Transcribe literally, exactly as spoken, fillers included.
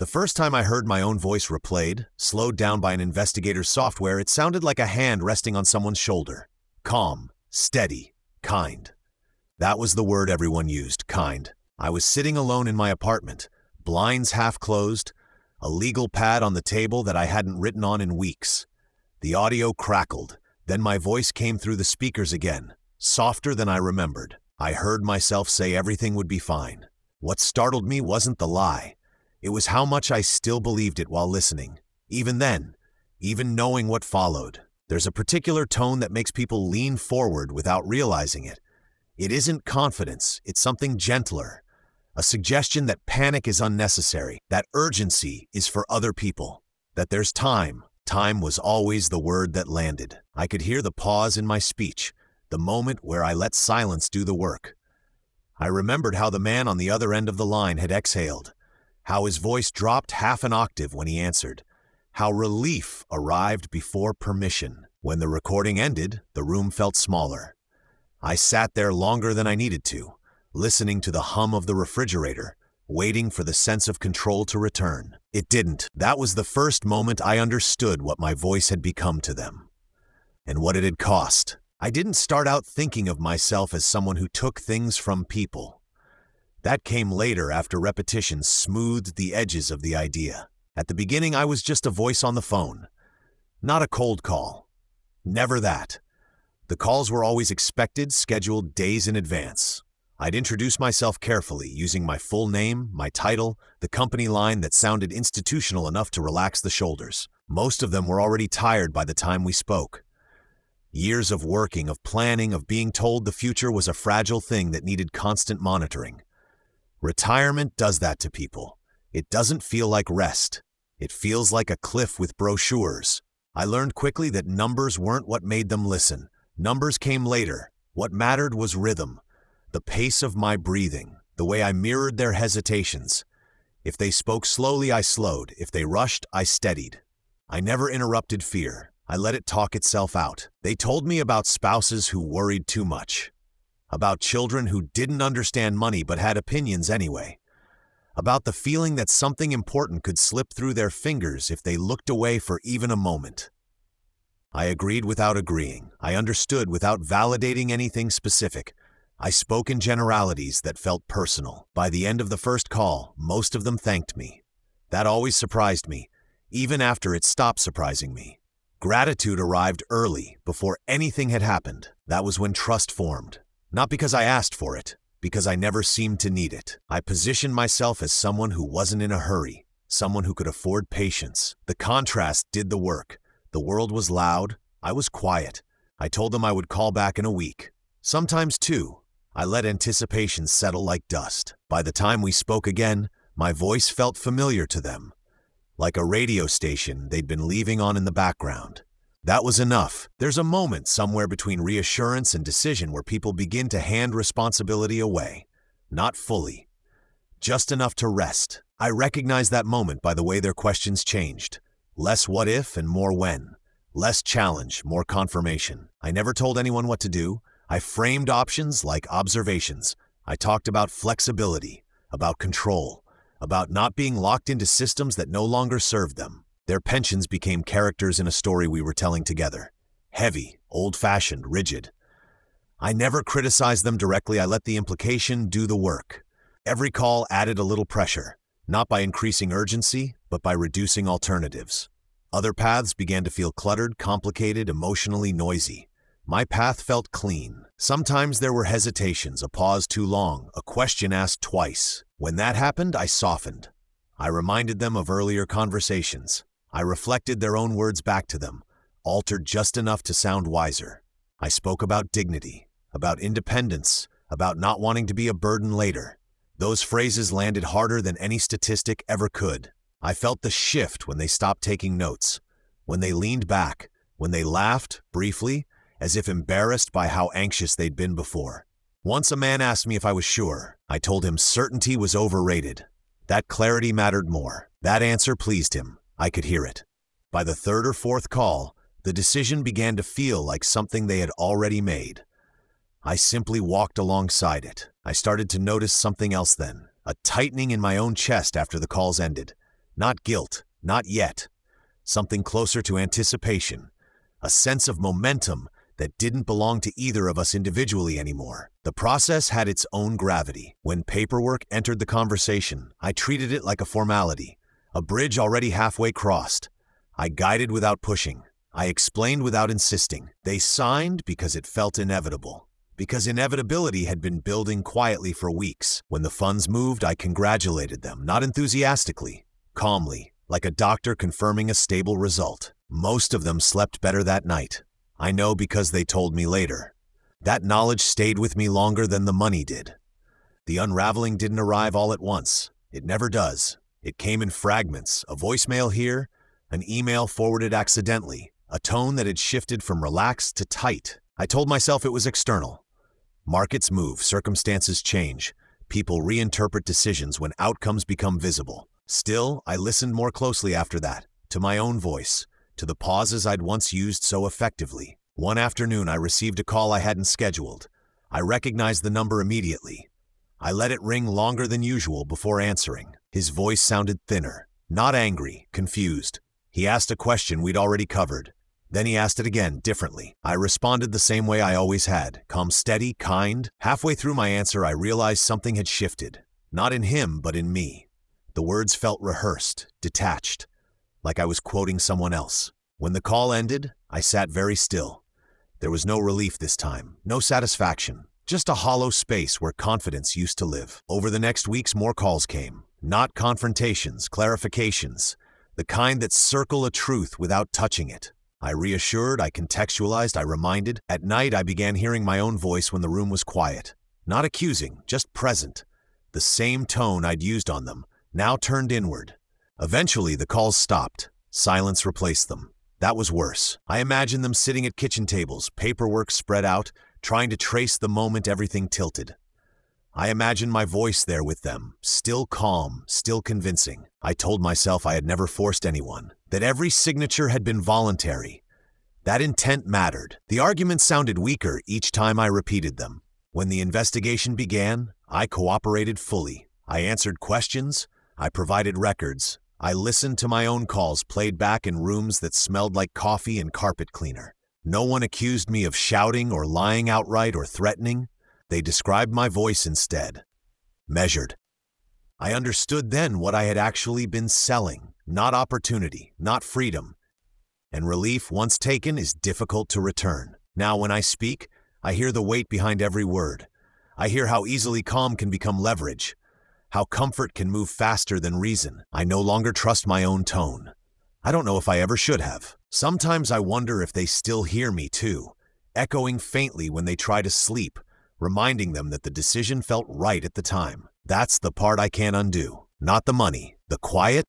first time I heard my own voice replayed, slowed down by an investigator's software, it sounded like a hand resting on someone's shoulder. Calm, steady, kind. That was the word everyone used, kind. I was sitting alone in my apartment, blinds half closed, a legal pad on the table that I hadn't written on in weeks. The audio crackled, then my voice came through the speakers again, softer than I remembered. I heard myself say everything would be fine. What startled me wasn't the lie. It was how much I still believed it while listening. Even then, even knowing what followed. There's a particular tone that makes people lean forward without realizing it. It isn't confidence, it's something gentler. A suggestion that panic is unnecessary, that urgency is for other people, that there's time. Time was always the word that landed. I could hear the pause in my speech, the moment where I let silence do the work. I remembered how the man on the other end of the line had exhaled, how his voice dropped half an octave when he answered, how relief arrived before permission. When the recording ended, the room felt smaller. I sat there longer than I needed to, listening to the hum of the refrigerator, waiting for the sense of control to return. It didn't. That was the first moment I understood what my voice had become to them, and what it had cost. I didn't start out thinking of myself as someone who took things from people. That came later after repetition smoothed the edges of the idea. At the beginning, I was just a voice on the phone, not a cold call. Never that. The calls were always expected, scheduled days in advance. I'd introduce myself carefully, using my full name, my title, the company line that sounded institutional enough to relax the shoulders. Most of them were already tired by the time we spoke. Years of working, of planning, of being told the future was a fragile thing that needed constant monitoring. Retirement does that to people. It doesn't feel like rest. It feels like a cliff with brochures. I learned quickly that numbers weren't what made them listen. Numbers came later. What mattered was rhythm. The pace of my breathing, the way I mirrored their hesitations. If they spoke slowly, I slowed. If they rushed, I steadied. I never interrupted fear. I let it talk itself out. They told me about spouses who worried too much, about children who didn't understand money but had opinions anyway, about the feeling that something important could slip through their fingers if they looked away for even a moment. I agreed without agreeing. I understood without validating anything specific. I spoke in generalities that felt personal. By the end of the first call, most of them thanked me. That always surprised me, even after it stopped surprising me. Gratitude arrived early, before anything had happened. That was when trust formed. Not because I asked for it, because I never seemed to need it. I positioned myself as someone who wasn't in a hurry, someone who could afford patience. The contrast did the work. The world was loud. I was quiet. I told them I would call back in a week. Sometimes two. I let anticipation settle like dust. By the time we spoke again, my voice felt familiar to them, like a radio station they'd been leaving on in the background. That was enough. There's a moment somewhere between reassurance and decision where people begin to hand responsibility away. Not fully. Just enough to rest. I recognized that moment by the way their questions changed. Less what if and more when. Less challenge, more confirmation. I never told anyone what to do. I framed options like observations. I talked about flexibility, about control, about not being locked into systems that no longer served them. Their pensions became characters in a story we were telling together. Heavy, old-fashioned, rigid. I never criticized them directly. I let the implication do the work. Every call added a little pressure, not by increasing urgency, but by reducing alternatives. Other paths began to feel cluttered, complicated, emotionally noisy. My path felt clean. Sometimes there were hesitations, a pause too long, a question asked twice. When that happened, I softened. I reminded them of earlier conversations. I reflected their own words back to them, altered just enough to sound wiser. I spoke about dignity, about independence, about not wanting to be a burden later. Those phrases landed harder than any statistic ever could. I felt the shift when they stopped taking notes, when they leaned back, when they laughed, briefly, as if embarrassed by how anxious they'd been before. Once a man asked me if I was sure. I told him certainty was overrated. That clarity mattered more. That answer pleased him. I could hear it. By the third or fourth call, the decision began to feel like something they had already made. I simply walked alongside it. I started to notice something else then, a tightening in my own chest after the calls ended. Not guilt, not yet. Something closer to anticipation. A sense of momentum that didn't belong to either of us individually anymore. The process had its own gravity. When paperwork entered the conversation, I treated it like a formality, a bridge already halfway crossed. I guided without pushing. I explained without insisting. They signed because it felt inevitable, because inevitability had been building quietly for weeks. When the funds moved, I congratulated them, not enthusiastically, calmly, like a doctor confirming a stable result. Most of them slept better that night. I know because they told me later. That knowledge stayed with me longer than the money did. The unraveling didn't arrive all at once. It never does. It came in fragments, a voicemail here, an email forwarded accidentally, a tone that had shifted from relaxed to tight. I told myself it was external. Markets move, circumstances change. People reinterpret decisions when outcomes become visible. Still, I listened more closely after that, to my own voice, to the pauses I'd once used so effectively. One afternoon, I received a call I hadn't scheduled. I recognized the number immediately. I let it ring longer than usual before answering. His voice sounded thinner, not angry, confused. He asked a question we'd already covered. Then he asked it again, differently. I responded the same way I always had, calm, steady, kind. Halfway through my answer, I realized something had shifted. Not in him, but in me. The words felt rehearsed, detached, like I was quoting someone else. When the call ended, I sat very still. There was no relief this time, no satisfaction, just a hollow space where confidence used to live. Over the next weeks, more calls came. Not confrontations, clarifications, the kind that circle a truth without touching it. I reassured, I contextualized, I reminded. At night, I began hearing my own voice when the room was quiet. Not accusing, just present. The same tone I'd used on them, now turned inward. Eventually, the calls stopped. Silence replaced them. That was worse. I imagined them sitting at kitchen tables, paperwork spread out, trying to trace the moment everything tilted. I imagined my voice there with them, still calm, still convincing. I told myself I had never forced anyone, that every signature had been voluntary. That intent mattered. The arguments sounded weaker each time I repeated them. When the investigation began, I cooperated fully. I answered questions. I provided records. I listened to my own calls played back in rooms that smelled like coffee and carpet cleaner. No one accused me of shouting or lying outright or threatening. They described my voice instead. Measured. I understood then what I had actually been selling, not opportunity, not freedom. And relief, once taken, is difficult to return. Now when I speak, I hear the weight behind every word. I hear how easily calm can become leverage, how comfort can move faster than reason. I no longer trust my own tone. I don't know if I ever should have. Sometimes I wonder if they still hear me too, echoing faintly when they try to sleep, reminding them that the decision felt right at the time. That's the part I can't undo. Not the money, the quiet,